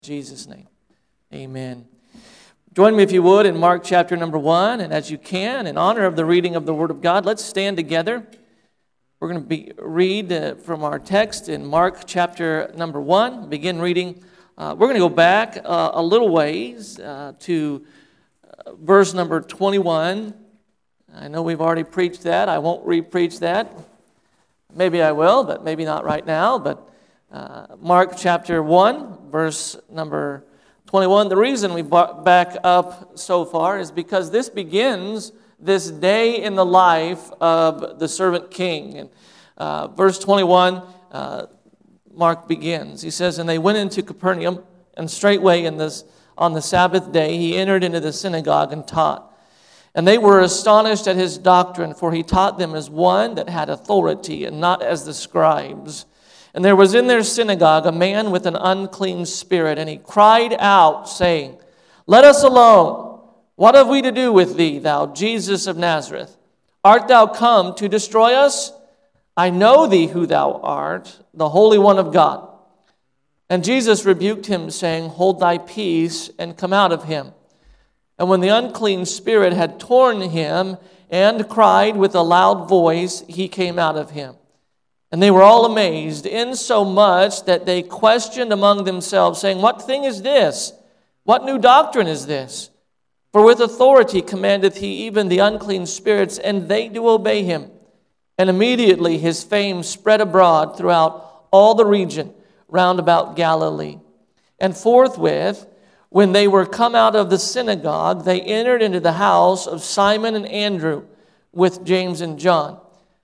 In Jesus' name, amen. Join me, if you would, in Mark chapter number 1, and as you can, in honor of the reading of the Word of God, let's stand together. We're going to read from our text in Mark chapter number 1, begin reading. We're going to go back a little ways to verse number 21. I know we've already preached that. I won't re-preach that. Maybe I will, but maybe not right now. But Mark chapter 1, verse number 21. The reason we back up so far is because this begins this day in the life of the servant king. And verse 21, Mark begins. He says, "And they went into Capernaum, and straightway on the Sabbath day he entered into the synagogue and taught. And they were astonished at his doctrine, for he taught them as one that had authority, and not as the scribes. And there was in their synagogue a man with an unclean spirit, and he cried out, saying, Let us alone. What have we to do with thee, thou Jesus of Nazareth? Art thou come to destroy us? I know thee who thou art, the Holy One of God. And Jesus rebuked him, saying, Hold thy peace, and come out of him. And when the unclean spirit had torn him, and cried with a loud voice, he came out of him. And they were all amazed, insomuch that they questioned among themselves, saying, What thing is this? What new doctrine is this? For with authority commandeth he even the unclean spirits, and they do obey him. And immediately his fame spread abroad throughout all the region round about Galilee. And forthwith, when they were come out of the synagogue, they entered into the house of Simon and Andrew with James and John.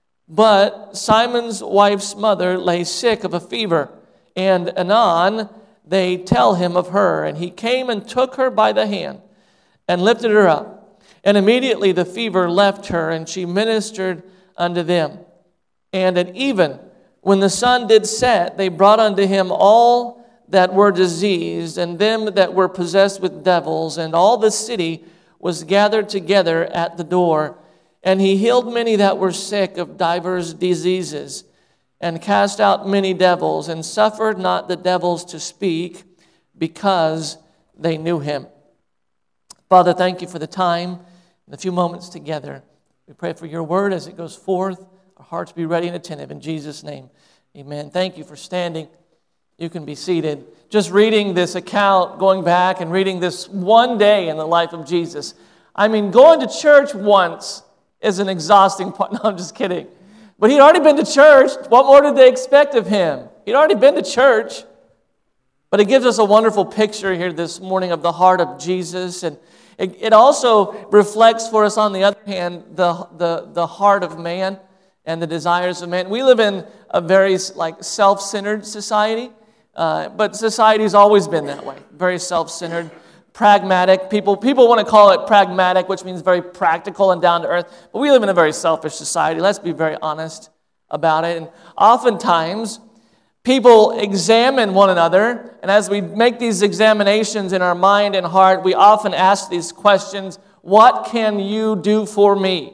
But Simon's wife's mother lay sick of a fever, and anon they tell him of her. And he came and took her by the hand, and lifted her up. And immediately the fever left her, and she ministered unto them. And at even, when the sun did set, they brought unto him all that were diseased, and them that were possessed with devils, and all the city was gathered together at the door. And he healed many that were sick of divers diseases, and cast out many devils, and suffered not the devils to speak, because they knew him." Father, thank you for the time and the few moments together. We pray for your word as it goes forth. Our hearts be ready and attentive. In Jesus' name, amen. Thank you for standing. You can be seated. Just reading this account, going back and reading this one day in the life of Jesus. I mean, going to church once is an exhausting part. No, I'm just kidding. But he'd already been to church. What more did they expect of him? He'd already been to church. But it gives us a wonderful picture here this morning of the heart of Jesus. And it also reflects for us, on the other hand, the heart of man and the desires of man. We live in a very self-centered society. But society's always been that way. Very self-centered. Pragmatic. People want to call it pragmatic, which means very practical and down to earth. But we live in a very selfish society. Let's be very honest about it. And oftentimes, people examine one another. And as we make these examinations in our mind and heart, we often ask these questions: What can you do for me?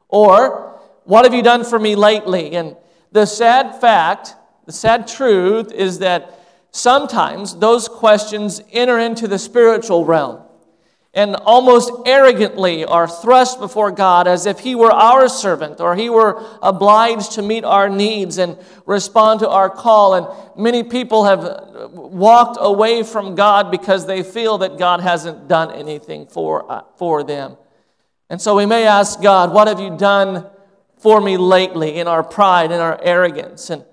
Or, what have you done for me lately? And the sad fact, the sad truth is that sometimes those questions enter into the spiritual realm and almost arrogantly are thrust before God as if he were our servant, or he were obliged to meet our needs and respond to our call. And many people have walked away from God because they feel that God hasn't done anything for them. And so we may ask God, what have you done for me lately, in our pride and our arrogance? And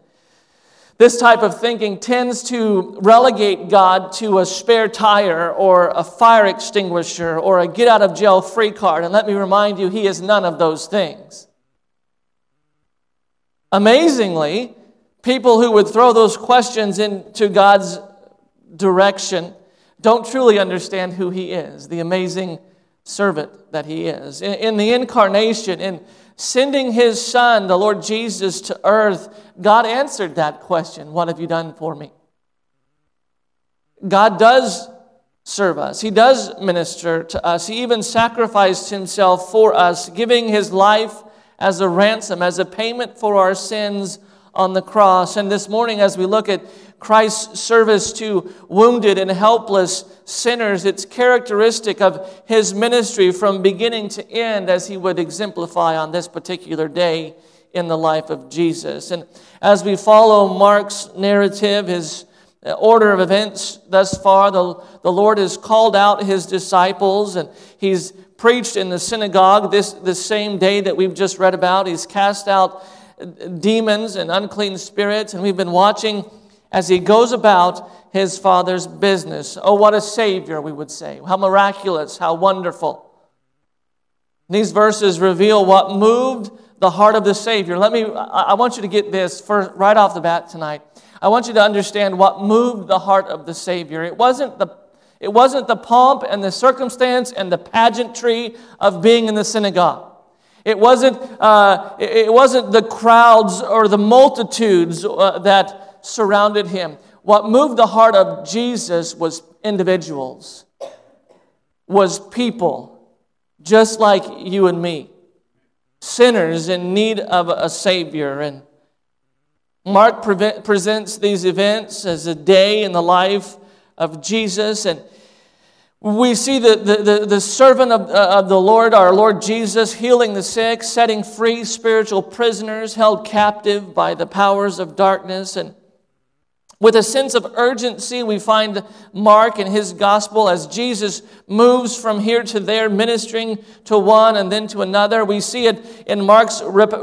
this type of thinking tends to relegate God to a spare tire or a fire extinguisher or a get-out-of-jail-free card. And let me remind you, he is none of those things. Amazingly, people who would throw those questions into God's direction don't truly understand who he is, the amazing servant that he is. In the incarnation, in sending his son, the Lord Jesus, to earth, God answered that question: What have you done for me? God does serve us. He does minister to us. He even sacrificed himself for us, giving his life as a ransom, as a payment for our sins on the cross. And this morning, as we look at Christ's service to wounded and helpless sinners, it's characteristic of his ministry from beginning to end, as he would exemplify on this particular day in the life of Jesus. And as we follow Mark's narrative, his order of events thus far, the Lord has called out his disciples, and he's preached in the synagogue this same day that we've just read about. He's cast out demons and unclean spirits, and we've been watching as he goes about his Father's business. Oh, what a Savior, we would say. How miraculous, how wonderful. These verses reveal what moved the heart of the Savior. I want you to get this first, right off the bat tonight. I want you to understand what moved the heart of the Savior. It wasn't the pomp and the circumstance and the pageantry of being in the synagogue. It wasn't the crowds or the multitudes that surrounded him. What moved the heart of Jesus was individuals, was people just like you and me, sinners in need of a Savior. And Mark presents these events as a day in the life of Jesus, and we see the servant of the Lord, our Lord Jesus, healing the sick, setting free spiritual prisoners held captive by the powers of darkness. And with a sense of urgency, we find Mark in his gospel as Jesus moves from here to there, ministering to one and then to another. We see it in Mark's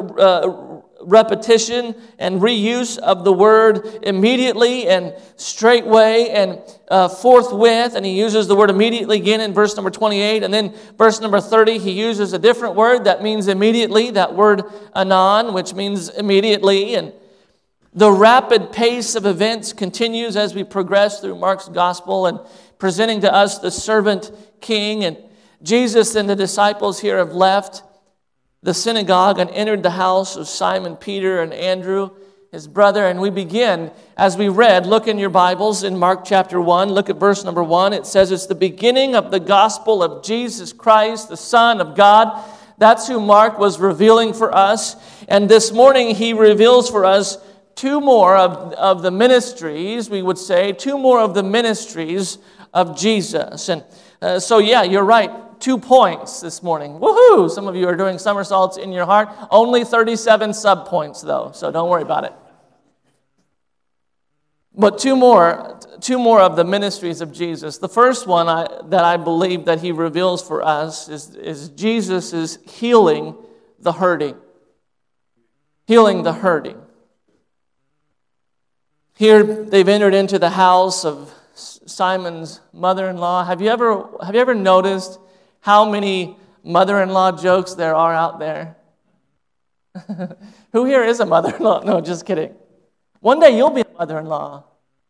repetition and reuse of the word immediately and straightway and forthwith. And he uses the word immediately again in verse number 28. And then verse number 30, he uses a different word that means immediately, that word anon, which means immediately. And the rapid pace of events continues as we progress through Mark's gospel and presenting to us the servant king. And Jesus and the disciples here have left the synagogue and entered the house of Simon Peter and Andrew, his brother. And we begin, as we read, look in your Bibles in Mark chapter 1, look at verse number 1. It says it's the beginning of the gospel of Jesus Christ, the Son of God. That's who Mark was revealing for us. And this morning he reveals for us two more of the ministries, we would say, two more of the ministries of Jesus. And so you're right, 2 points this morning. Woohoo! Some of you are doing somersaults in your heart. Only 37 subpoints, though, so don't worry about it. But two more of the ministries of Jesus. The first one that I believe that he reveals for us is Jesus is healing the hurting. Healing the hurting. Here they've entered into the house of Simon's mother-in-law. Have you ever noticed how many mother-in-law jokes there are out there? Who here is a mother-in-law? No, just kidding. One day you'll be a mother-in-law.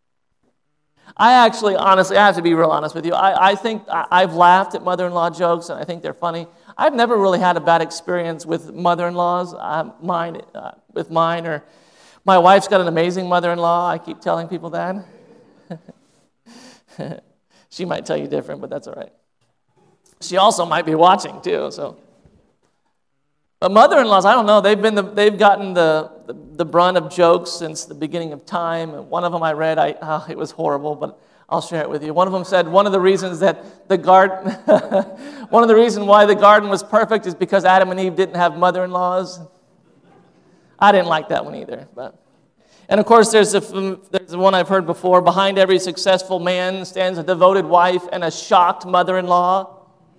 Honestly, I have to be real honest with you. I think I've laughed at mother-in-law jokes, and I think they're funny. I've never really had a bad experience with mother-in-laws. With mine, or my wife's got an amazing mother-in-law. I keep telling people that. She might tell you different, but that's all right. She also might be watching too. But mother-in-laws, I don't know. They've gotten the brunt of jokes since the beginning of time. And one of them I read, it was horrible, but I'll share it with you. One of them said one of the reasons why the garden was perfect is because Adam and Eve didn't have mother-in-laws. I didn't like that one either. And of course, there's one I've heard before. Behind every successful man stands a devoted wife and a shocked mother-in-law.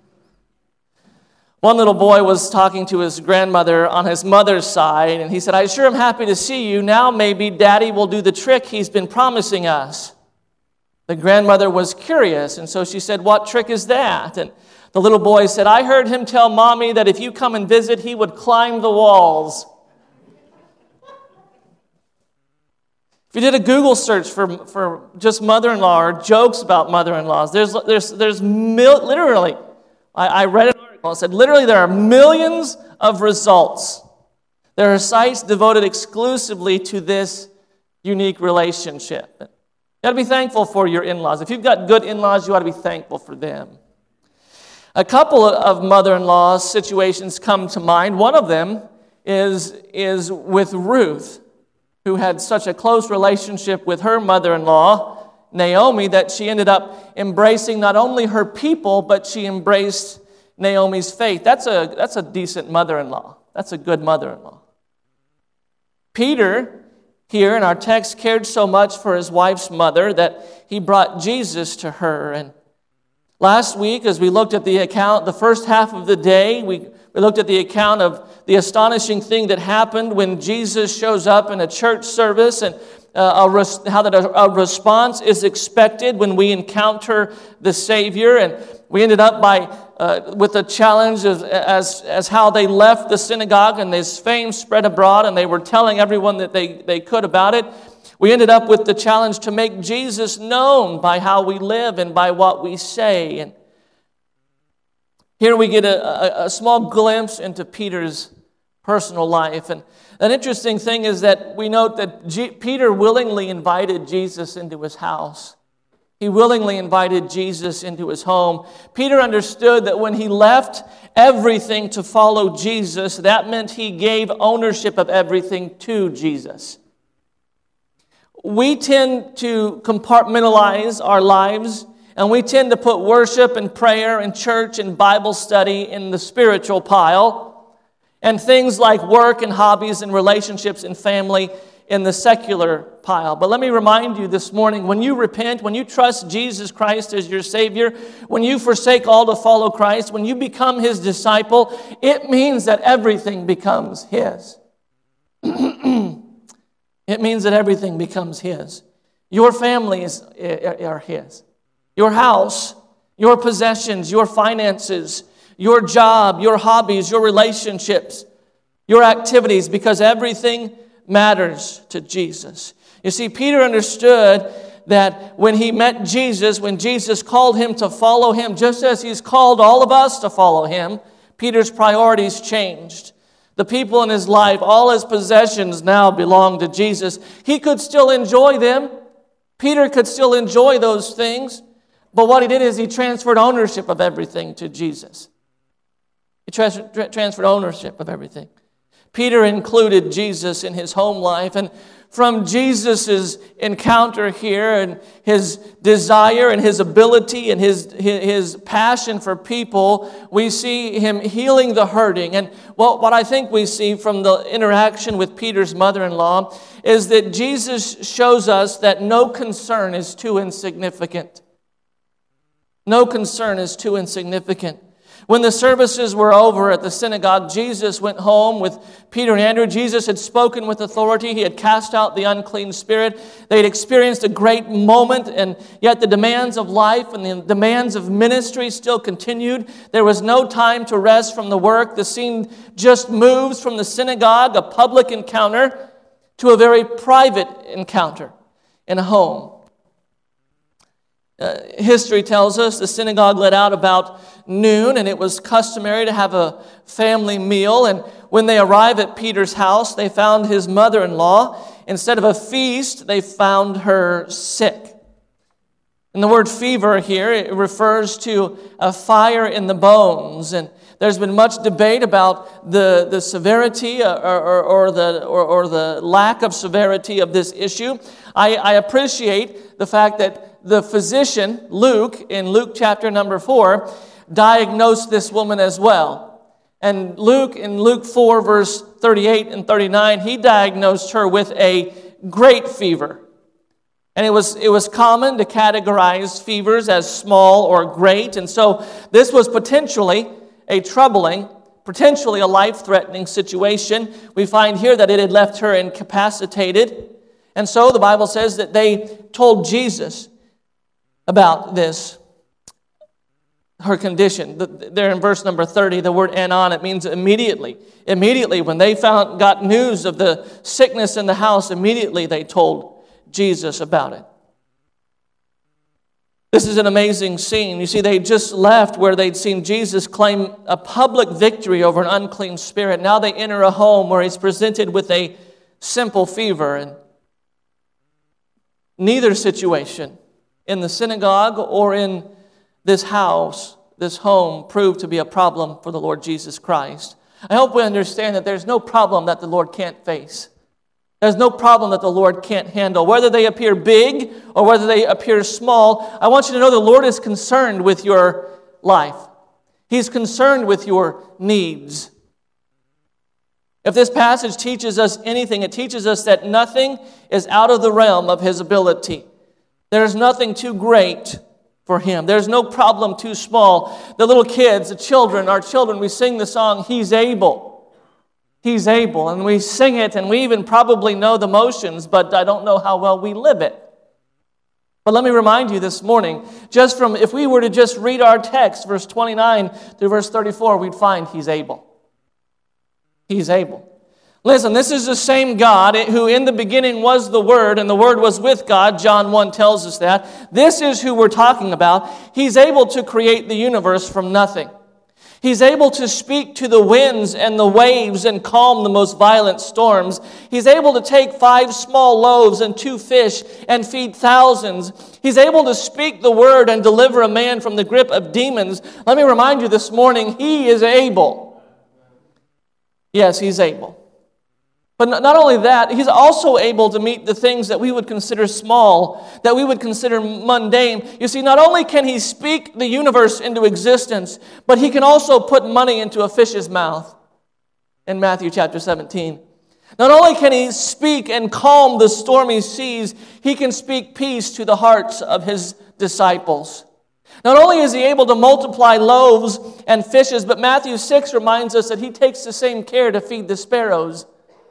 One little boy was talking to his grandmother on his mother's side, and he said, "I sure am happy to see you. Now maybe Daddy will do the trick he's been promising us." The grandmother was curious, and so she said, "What trick is that?" And the little boy said, "I heard him tell Mommy that if you come and visit, he would climb the walls." If you did a Google search for just mother-in-law or jokes about mother-in-laws, there's literally, I read an article, it said literally there are millions of results. There are sites devoted exclusively to this unique relationship. You got to be thankful for your in-laws. If you've got good in-laws, you ought to be thankful for them. A couple of mother-in-law situations come to mind. One of them is with Ruth. who had such a close relationship with her mother-in-law, Naomi, that she ended up embracing not only her people, but she embraced Naomi's faith. That's a decent mother-in-law. That's a good mother-in-law. Peter, here in our text, cared so much for his wife's mother that he brought Jesus to her. And last week, as we looked at the account, the first half of the day, we looked at the account of the astonishing thing that happened when Jesus shows up in a church service, and how that a response is expected when we encounter the Savior. And we ended up with the challenge as how they left the synagogue, and this fame spread abroad, and they were telling everyone that they could about it. We ended up with the challenge to make Jesus known by how we live and by what we say. And here we get a small glimpse into Peter's personal life. And an interesting thing is that we note that Peter willingly invited Jesus into his house. He willingly invited Jesus into his home. Peter understood that when he left everything to follow Jesus, that meant he gave ownership of everything to Jesus. We tend to compartmentalize our lives, and we tend to put worship and prayer and church and Bible study in the spiritual pile, and things like work and hobbies and relationships and family in the secular pile. But let me remind you this morning, when you repent, when you trust Jesus Christ as your Savior, when you forsake all to follow Christ, when you become His disciple, it means that everything becomes His. It means that everything becomes His. Your family are His. Your house, your possessions, your finances, your job, your hobbies, your relationships, your activities, because everything matters to Jesus. You see, Peter understood that when he met Jesus, when Jesus called him to follow Him, just as He's called all of us to follow Him, Peter's priorities changed. The people in his life, all his possessions now belong to Jesus. He could still enjoy them. Peter could still enjoy those things. But what he did is he transferred ownership of everything to Jesus. He transferred ownership of everything. Peter included Jesus in his home life, and from Jesus' encounter here and his desire and his ability and his passion for people, we see him healing the hurting. And what I think we see from the interaction with Peter's mother-in-law is that Jesus shows us that no concern is too insignificant. No concern is too insignificant. When the services were over at the synagogue, Jesus went home with Peter and Andrew. Jesus had spoken with authority. He had cast out the unclean spirit. They had experienced a great moment, and yet the demands of life and the demands of ministry still continued. There was no time to rest from the work. The scene just moves from the synagogue, a public encounter, to a very private encounter in a home. History tells us the synagogue let out about noon, and it was customary to have a family meal. And when they arrived at Peter's house, they found his mother-in-law. Instead of a feast, they found her sick. And the word fever here, it refers to a fire in the bones. And there's been much debate about the severity or the lack of severity of this issue. I appreciate the fact that the physician, Luke, in Luke chapter number 4, diagnosed this woman as well. And Luke, in Luke 4, verse 38 and 39, he diagnosed her with a great fever. And it was common to categorize fevers as small or great. And so this was potentially a troubling, potentially a life-threatening situation. We find here that it had left her incapacitated. And so the Bible says that they told Jesus about this, her condition. There in verse number 30, the word anon, it means immediately. Immediately, when they got news of the sickness in the house, immediately they told Jesus about it. This is an amazing scene. You see, they just left where they'd seen Jesus claim a public victory over an unclean spirit. Now they enter a home where He's presented with a simple fever. And neither situation, in the synagogue or in this house, this home, proved to be a problem for the Lord Jesus Christ. I hope we understand that there's no problem that the Lord can't face. There's no problem that the Lord can't handle. Whether they appear big or whether they appear small, I want you to know the Lord is concerned with your life. He's concerned with your needs. If this passage teaches us anything, it teaches us that nothing is out of the realm of His ability. There's nothing too great for Him. There's no problem too small. The little kids, the children, our children, we sing the song, He's able. He's able. And we sing it, and we even probably know the motions, but I don't know how well we live it. But let me remind you this morning, if we were to just read our text, verse 29 through verse 34, we'd find He's able. He's able. Listen, this is the same God who in the beginning was the Word, and the Word was with God. John 1 tells us that. This is who we're talking about. He's able to create the universe from nothing. He's able to speak to the winds and the waves and calm the most violent storms. He's able to take 5 small loaves and 2 fish and feed thousands. He's able to speak the word and deliver a man from the grip of demons. Let me remind you this morning, He is able. Yes, He's able. But not only that, He's also able to meet the things that we would consider small, that we would consider mundane. You see, not only can He speak the universe into existence, but He can also put money into a fish's mouth in Matthew chapter 17. Not only can He speak and calm the stormy seas, He can speak peace to the hearts of His disciples. Not only is He able to multiply loaves and fishes, but Matthew 6 reminds us that He takes the same care to feed the sparrows.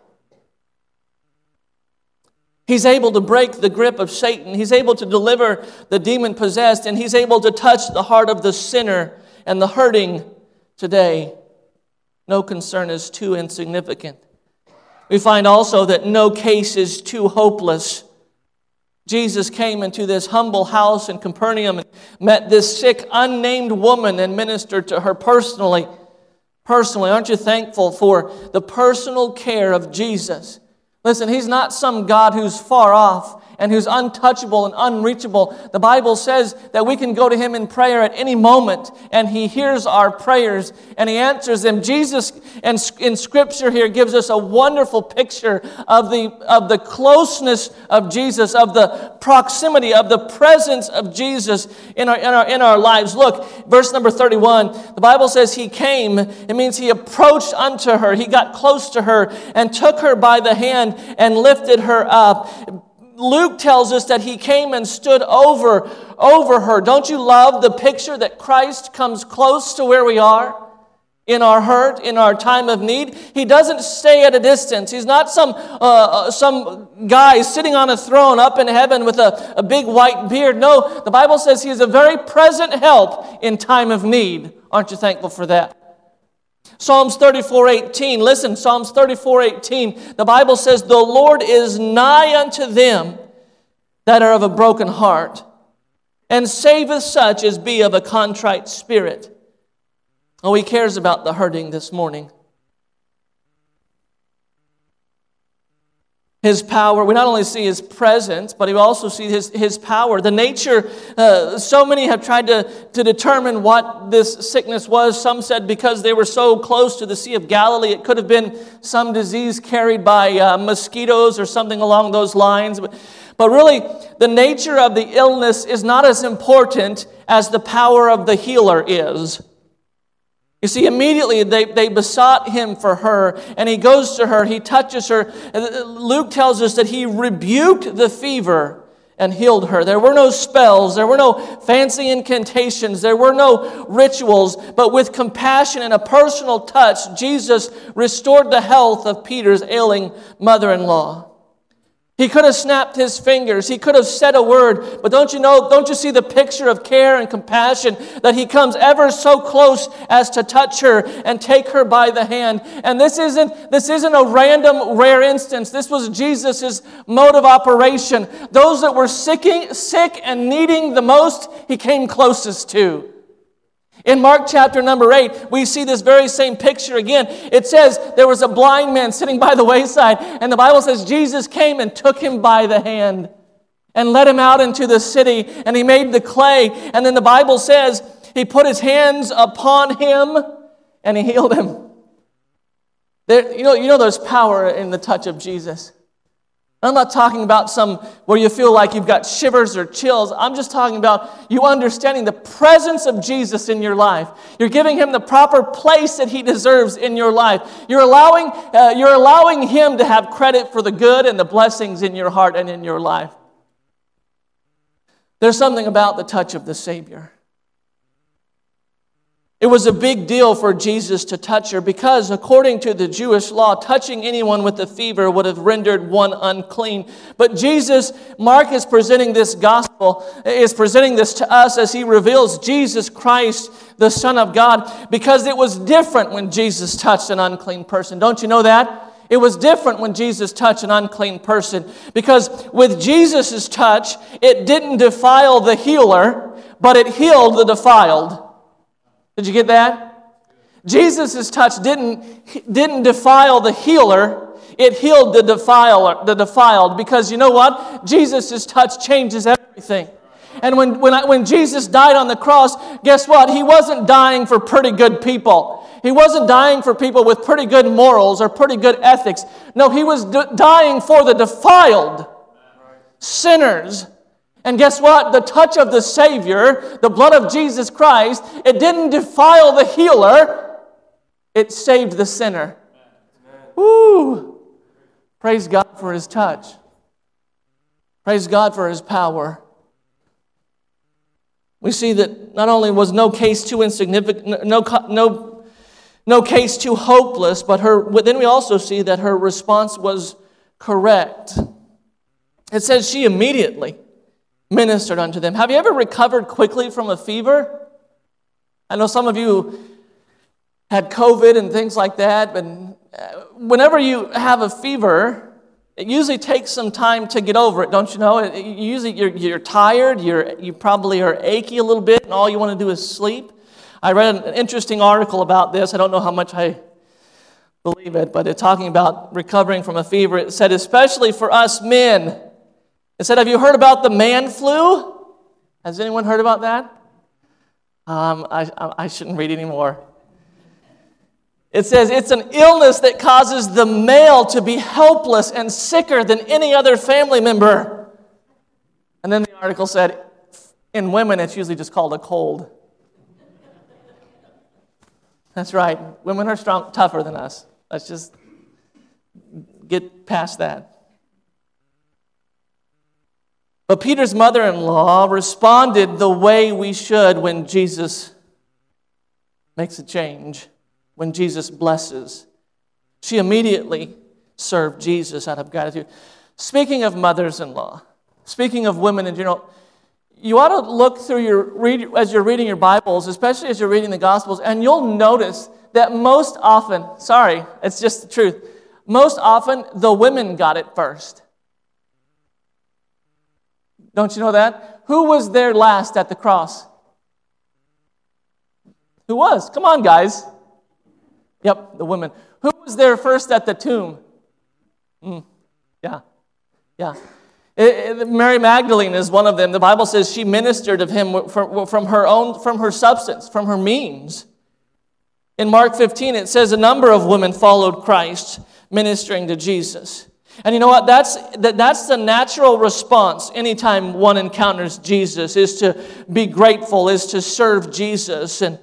He's able to break the grip of Satan. He's able to deliver the demon-possessed, and He's able to touch the heart of the sinner and the hurting today. No concern is too insignificant. We find also that no case is too hopeless. Jesus came into this humble house in Capernaum and met this sick, unnamed woman and ministered to her personally. Personally, aren't you thankful for the personal care of Jesus? Listen, He's not some God who's far off and who's untouchable and unreachable. The Bible says that we can go to Him in prayer at any moment, and He hears our prayers and He answers them. Jesus, in Scripture here, gives us a wonderful picture of the closeness of Jesus, of the proximity, of the presence of Jesus in our lives. Look, verse number 31, the Bible says He came. It means He approached unto her. He got close to her and took her by the hand and lifted her up. Luke tells us that He came and stood over her. Don't you love the picture that Christ comes close to where we are? In our hurt, in our time of need. He doesn't stay at a distance. He's not some guy sitting on a throne up in heaven with a big white beard. No, the Bible says He is a very present help in time of need. Aren't you thankful for that? Psalms 34:18. Listen, Psalms 34:18. The Bible says, "The Lord is nigh unto them that are of a broken heart, and saveth such as be of a contrite spirit." Oh, He cares about the hurting this morning. His power, we not only see His presence, but we also see His power. The nature, so many have tried to determine what this sickness was. Some said because they were so close to the Sea of Galilee, it could have been some disease carried by mosquitoes or something along those lines. But really, the nature of the illness is not as important as the power of the healer is. You see, immediately they besought Him for her, and He goes to her, He touches her. Luke tells us that He rebuked the fever and healed her. There were no spells, there were no fancy incantations, there were no rituals, but with compassion and a personal touch, Jesus restored the health of Peter's ailing mother-in-law. He could have snapped His fingers. He could have said a word. But don't you see the picture of care and compassion that He comes ever so close as to touch her and take her by the hand. And this isn't a random, rare instance. This was Jesus' mode of operation. Those that were sick and needing the most, He came closest to. In Mark chapter number 8, we see this very same picture again. It says there was a blind man sitting by the wayside, and the Bible says Jesus came and took him by the hand and led him out into the city, and He made the clay. And then the Bible says He put His hands upon him and He healed him. You know there's power in the touch of Jesus. And I'm not talking about some where you feel like you've got shivers or chills. I'm just talking about you understanding the presence of Jesus in your life. You're giving him the proper place that he deserves in your life. You're allowing him to have credit for the good and the blessings in your heart and in your life. There's something about the touch of the Savior. It was a big deal for Jesus to touch her because, according to the Jewish law, touching anyone with a fever would have rendered one unclean. But Jesus, Mark is presenting this gospel, is presenting this to us as he reveals Jesus Christ, the Son of God, because it was different when Jesus touched an unclean person. Don't you know that? It was different when Jesus touched an unclean person because with Jesus' touch, it didn't defile the healer, but it healed the defiled. Did you get that? Jesus' touch didn't defile the healer. It healed the defiled. Because you know what? Jesus' touch changes everything. And when Jesus died on the cross, guess what? He wasn't dying for pretty good people. He wasn't dying for people with pretty good morals or pretty good ethics. No, he was dying for the defiled, sinners. And guess what? The touch of the Savior, the blood of Jesus Christ, it didn't defile the healer. It saved the sinner. Woo! Praise God for his touch. Praise God for his power. We see that not only was no case too insignificant, no case too hopeless, but then we also see that her response was correct. It says she immediately ministered unto them. Have you ever recovered quickly from a fever? I know some of you had COVID and things like that, but whenever you have a fever, it usually takes some time to get over it, don't you know? Usually you're tired, you probably are achy a little bit, and all you want to do is sleep. I read an interesting article about this. I don't know how much I believe it, but it's talking about recovering from a fever. It said, especially for us men. It said, have you heard about the man flu? Has anyone heard about that? I shouldn't read anymore. It says, it's an illness that causes the male to be helpless and sicker than any other family member. And then the article said, in women, it's usually just called a cold. That's right. Women are tougher than us. Let's just get past that. But Peter's mother-in-law responded the way we should when Jesus makes a change, when Jesus blesses. She immediately served Jesus out of gratitude. Speaking of mothers-in-law, speaking of women in general, you ought to look through as you're reading your Bibles, especially as you're reading the Gospels, and you'll notice that most often, it's just the truth, most often the women got it first. Don't you know that? Who was there last at the cross? Who was? Come on, guys. Yep, the women. Who was there first at the tomb? Yeah. Mary Magdalene is one of them. The Bible says she ministered of him from her substance, from her means. In Mark 15, it says a number of women followed Christ, ministering to Jesus. And you know what? That's the natural response anytime one encounters Jesus, is to be grateful, is to serve Jesus. And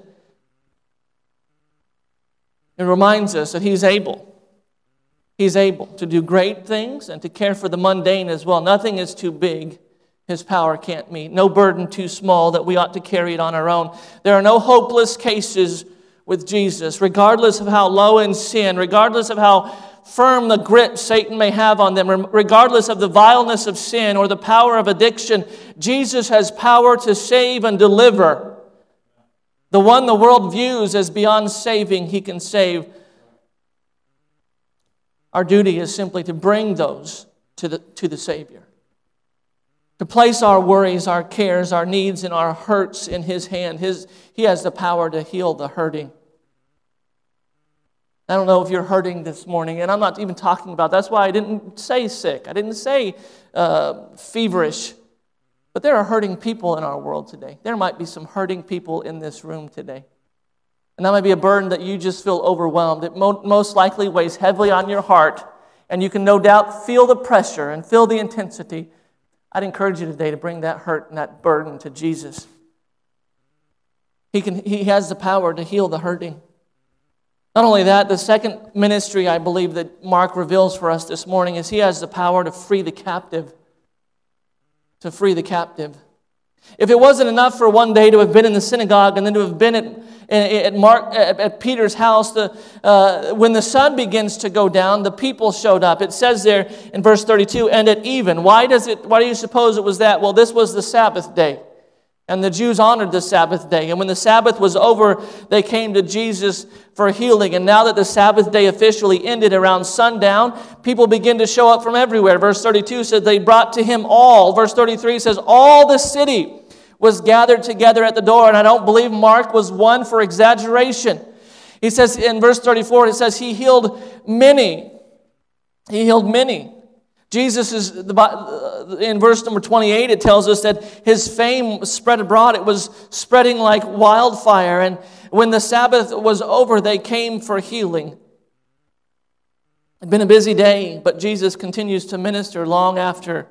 it reminds us that He's able. He's able to do great things and to care for the mundane as well. Nothing is too big His power can't meet. No burden too small that we ought to carry it on our own. There are no hopeless cases with Jesus, regardless of how low in sin, regardless of how firm the grip Satan may have on them, regardless of the vileness of sin or the power of addiction. Jesus has power to save and deliver. The one the world views as beyond saving, He can save. Our duty is simply to bring those to the Savior. To place our worries, our cares, our needs, and our hurts in His hand. He has the power to heal the hurting. I don't know if you're hurting this morning, and I'm not even talking about, that's why I didn't say sick. I didn't say feverish. But there are hurting people in our world today. There might be some hurting people in this room today. And that might be a burden that you just feel overwhelmed. It most likely weighs heavily on your heart, and you can no doubt feel the pressure and feel the intensity, I'd encourage you today to bring that hurt and that burden to Jesus. He has the power to heal the hurting. Not only that, the second ministry I believe that Mark reveals for us this morning is he has the power to free the captive. To free the captive. If it wasn't enough for one day to have been in the synagogue and then to have been at Peter's house, when the sun begins to go down, the people showed up. It says there in verse 32, and at even. Why do you suppose it was that? Well, this was the Sabbath day. And the Jews honored the Sabbath day. And when the Sabbath was over, they came to Jesus for healing. And now that the Sabbath day officially ended around sundown, people begin to show up from everywhere. Verse 32 says they brought to him all. Verse 33 says all the city was gathered together at the door. And I don't believe Mark was one for exaggeration. He says in verse 34, it says he healed many. He healed many. Jesus is, in verse number 28, it tells us that his fame spread abroad. It was spreading like wildfire. And when the Sabbath was over, they came for healing. It had been a busy day, but Jesus continues to minister long after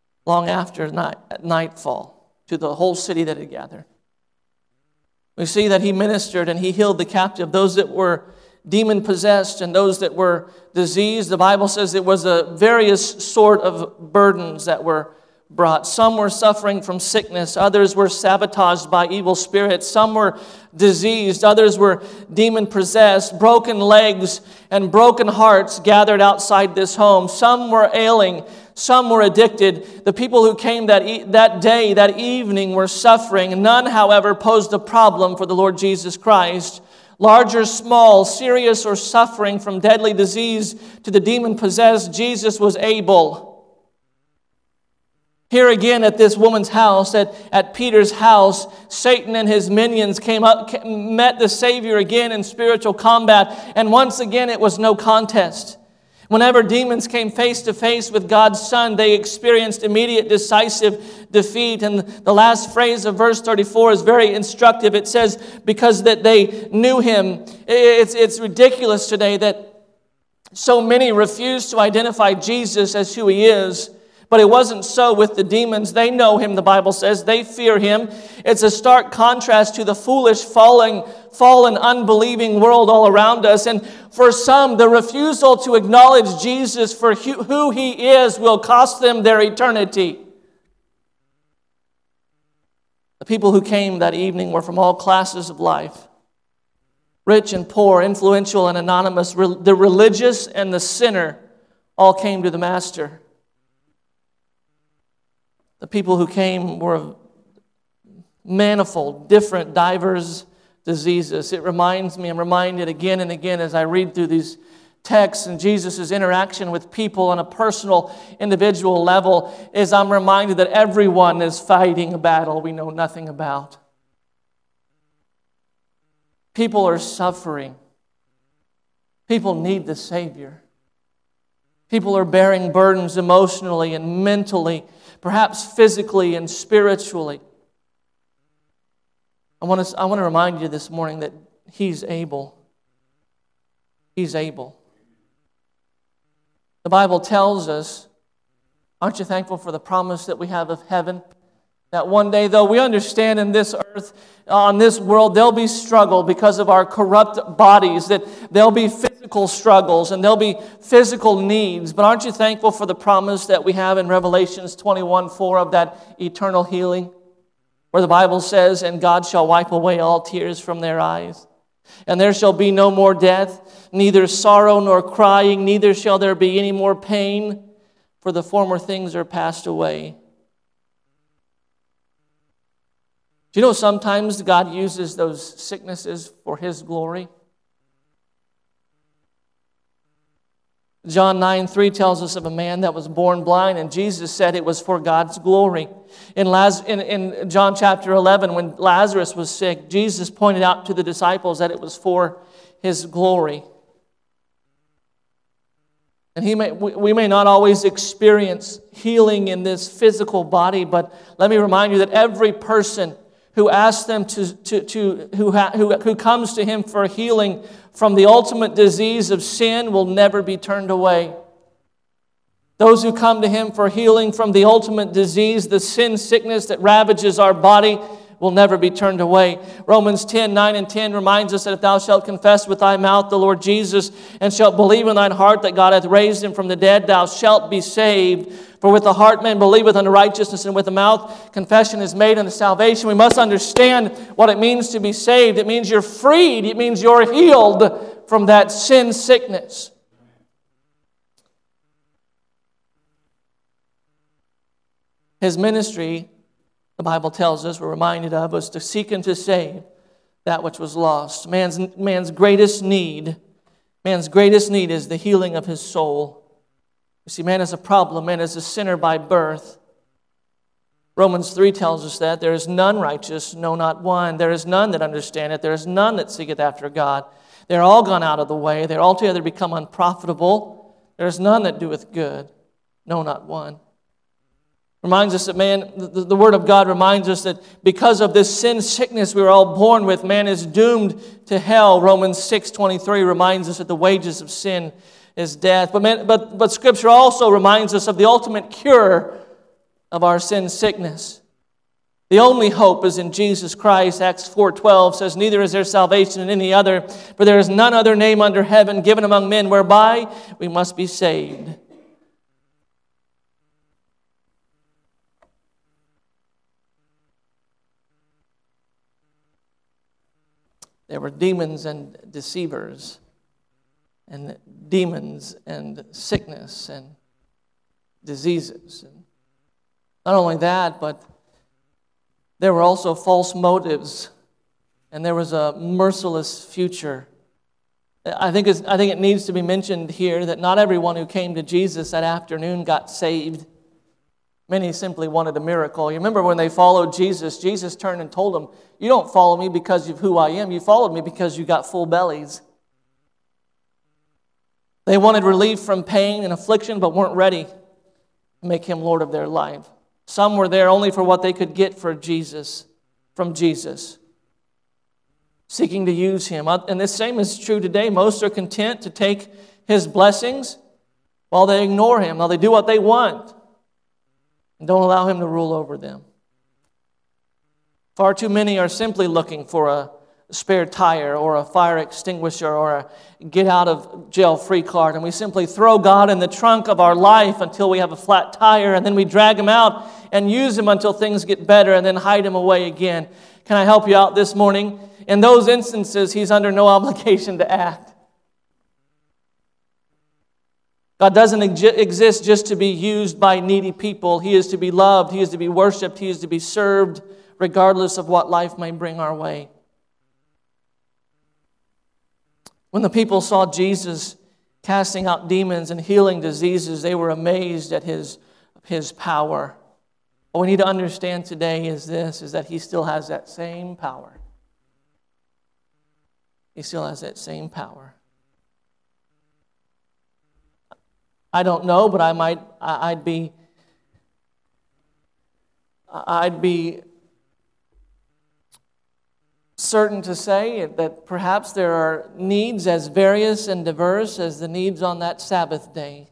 nightfall to the whole city that had gathered. We see that he ministered and he healed the captive, those that were demon-possessed and those that were diseased. The Bible says it was a various sort of burdens that were brought. Some were suffering from sickness. Others were sabotaged by evil spirits. Some were diseased. Others were demon-possessed. Broken legs and broken hearts gathered outside this home. Some were ailing. Some were addicted. The people who came that day, that evening, were suffering. None, however, posed a problem for the Lord Jesus Christ. Large or small, serious or suffering from deadly disease to the demon-possessed, Jesus was able. Here again at this woman's house, at Peter's house, Satan and his minions met the Savior again in spiritual combat, and once again it was no contest. Whenever demons came face to face with God's Son, they experienced immediate decisive defeat. And the last phrase of verse 34 is very instructive. It says, because that they knew him. It's ridiculous today that so many refuse to identify Jesus as who he is. But it wasn't so with the demons. They know him, the Bible says. They fear him. It's a stark contrast to the foolish, fallen, unbelieving world all around us. And for some, the refusal to acknowledge Jesus for who he is will cost them their eternity. The people who came that evening were from all classes of life. Rich and poor, influential and anonymous. The religious and the sinner all came to the Master. The people who came were of manifold, different, diverse diseases. I'm reminded again and again as I read through these texts and Jesus' interaction with people on a personal, individual level, is I'm reminded that everyone is fighting a battle we know nothing about. People are suffering. People need the Savior. People are bearing burdens emotionally and mentally, perhaps physically and spiritually. I want to remind you this morning that he's able. He's able. The Bible tells us, aren't you thankful for the promise that we have of heaven? That one day, though we understand in this earth, on this world, there'll be struggle because of our corrupt bodies, that there'll be physical struggles and there'll be physical needs. But aren't you thankful for the promise that we have in Revelations 21:4 of that eternal healing? Where the Bible says, and God shall wipe away all tears from their eyes. And there shall be no more death, neither sorrow nor crying, neither shall there be any more pain, for the former things are passed away. Do you know sometimes God uses those sicknesses for his glory? John 9:3 tells us of a man that was born blind, and Jesus said it was for God's glory. In John chapter 11, when Lazarus was sick, Jesus pointed out to the disciples that it was for his glory. And we may not always experience healing in this physical body, but let me remind you that every person who asks them who comes to him for healing from the ultimate disease of sin will never be turned away. Those who come to Him for healing from the ultimate disease, the sin sickness that ravages our body, will never be turned away. Romans 10:9 and 10 reminds us that if thou shalt confess with thy mouth the Lord Jesus, and shalt believe in thine heart that God hath raised Him from the dead, thou shalt be saved. For with the heart man believeth unto righteousness, and with the mouth confession is made unto salvation. We must understand what it means to be saved. It means you're freed. It means you're healed from that sin sickness. His ministry, the Bible tells us, we're reminded of, was to seek and to save that which was lost. Man's greatest need is the healing of his soul. You see, man is a problem. Man is a sinner by birth. Romans 3 tells us that there is none righteous, no, not one. There is none that understandeth. There is none that seeketh after God. They're all gone out of the way. They're altogether become unprofitable. There is none that doeth good, no, not one. Reminds us that the Word of God reminds us that because of this sin sickness we were all born with, man is doomed to hell. Romans 6:23 reminds us that the wages of sin is death. But Scripture also reminds us of the ultimate cure of our sin sickness. The only hope is in Jesus Christ. Acts 4:12 says, neither is there salvation in any other, for there is none other name under heaven given among men whereby we must be saved. There were demons and deceivers, and demons and sickness and diseases. And not only that, but there were also false motives, and there was a merciless future. I think it needs to be mentioned here that not everyone who came to Jesus that afternoon got saved. Many simply wanted a miracle. You remember when they followed Jesus, Jesus turned and told them, you don't follow me because of who I am. You followed me because you got full bellies. They wanted relief from pain and affliction, but weren't ready to make Him Lord of their life. Some were there only for what they could get from Jesus, seeking to use Him. And the same is true today. Most are content to take His blessings while they ignore Him, while they do what they want, and don't allow Him to rule over them. Far too many are simply looking for a spare tire or a fire extinguisher or a get-out-of-jail-free card, and we simply throw God in the trunk of our life until we have a flat tire, and then we drag Him out and use Him until things get better, and then hide Him away again. Can I help you out this morning? In those instances, He's under no obligation to act. God doesn't exist just to be used by needy people. He is to be loved. He is to be worshiped. He is to be served regardless of what life may bring our way. When the people saw Jesus casting out demons and healing diseases, they were amazed at His power. What we need to understand today is that He still has that same power. He still has that same power. I don't know, but I'd be certain to say that perhaps there are needs as various and diverse as the needs on that Sabbath day.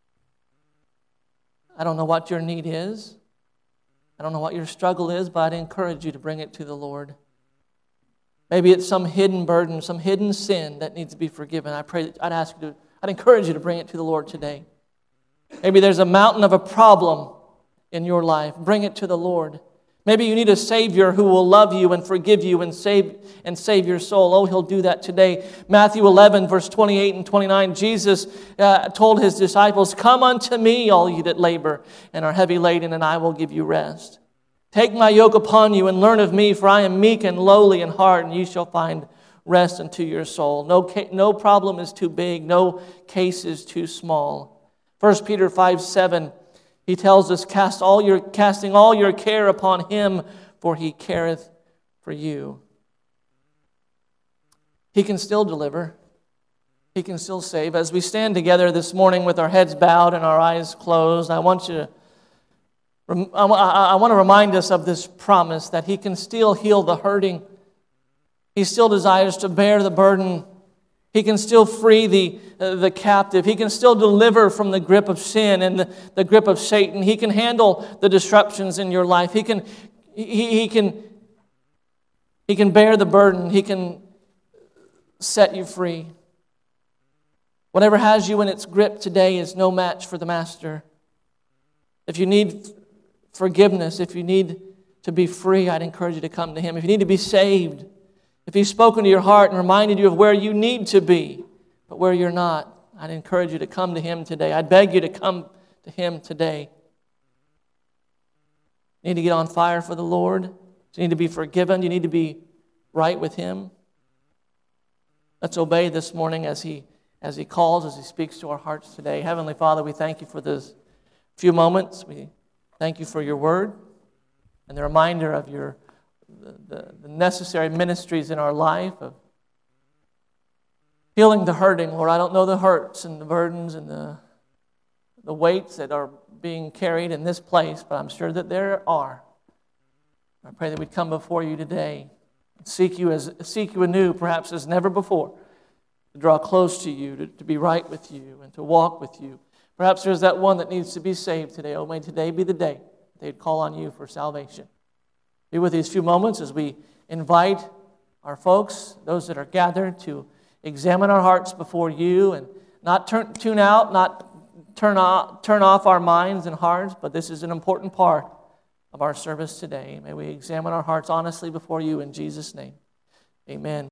I don't know what your need is. I don't know what your struggle is, but I'd encourage you to bring it to the Lord. Maybe it's some hidden burden, some hidden sin that needs to be forgiven. I'd encourage you to bring it to the Lord today. Maybe there's a mountain of a problem in your life. Bring it to the Lord. Maybe you need a Savior who will love you and forgive you and save your soul. Oh, He'll do that today. Matthew 11, verse 28 and 29, Jesus told His disciples, come unto me, all ye that labor and are heavy laden, and I will give you rest. Take my yoke upon you and learn of me, for I am meek and lowly in heart, and ye shall find rest unto your soul. No problem is too big. No case is too small. 1 Peter 5:7, he tells us, casting all your care upon Him, for He careth for you. He can still deliver. He can still save. As we stand together this morning with our heads bowed and our eyes closed, I want to remind us of this promise that He can still heal the hurting. He still desires to bear the burden He can still free the captive. He can still deliver from the grip of sin and the grip of Satan. He can handle the disruptions in your life. He can bear the burden. He can set you free. Whatever has you in its grip today is no match for the Master. If you need forgiveness, if you need to be free, I'd encourage you to come to Him. If you need to be saved, if He's spoken to your heart and reminded you of where you need to be, but where you're not, I'd encourage you to come to Him today. I'd beg you to come to Him today. You need to get on fire for the Lord. You need to be forgiven. You need to be right with Him. Let's obey this morning as He calls, as He speaks to our hearts today. Heavenly Father, we thank You for this few moments. We thank You for Your word and the reminder of the necessary ministries in our life of healing the hurting. Lord, I don't know the hurts and the burdens and the weights that are being carried in this place, but I'm sure that there are. I pray that we'd come before You today and seek You anew, perhaps as never before, to draw close to You, to be right with You, and to walk with You. Perhaps there's that one that needs to be saved today. Oh, may today be the day they'd call on You for salvation. Be with these few moments as we invite our folks, those that are gathered, to examine our hearts before You and not tune out, not turn off our minds and hearts, but this is an important part of our service today. May we examine our hearts honestly before You in Jesus' name. Amen.